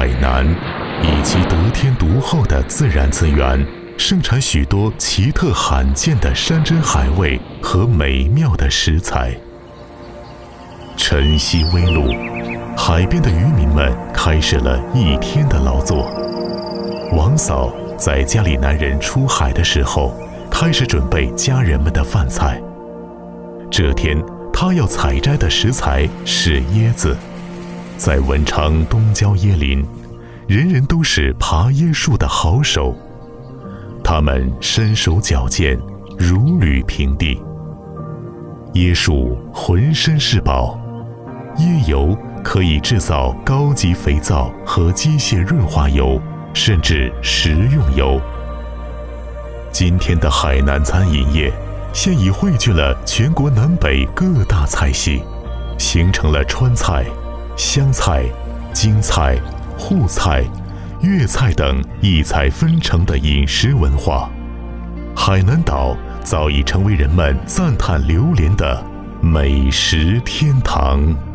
海南以其得天独厚的自然资源，盛产许多奇特罕见的山珍海味和美妙的食材。晨曦微露，海边的渔民们开始了一天的劳作。王嫂在家里男人出海的时候，开始准备家人们的饭菜。这天，她要采摘的食材是椰子。在文昌东郊椰林，人人都是爬椰树的好手，他们身手矫健，如履平地。椰树浑身是宝，椰油可以制造高级肥皂和机械润滑油，甚至食用油。今天的海南餐饮业现已汇聚了全国南北各大菜系，形成了川菜、湘菜、京菜、沪菜、粤菜等异彩纷呈的饮食文化。海南岛早已成为人们赞叹流连的美食天堂。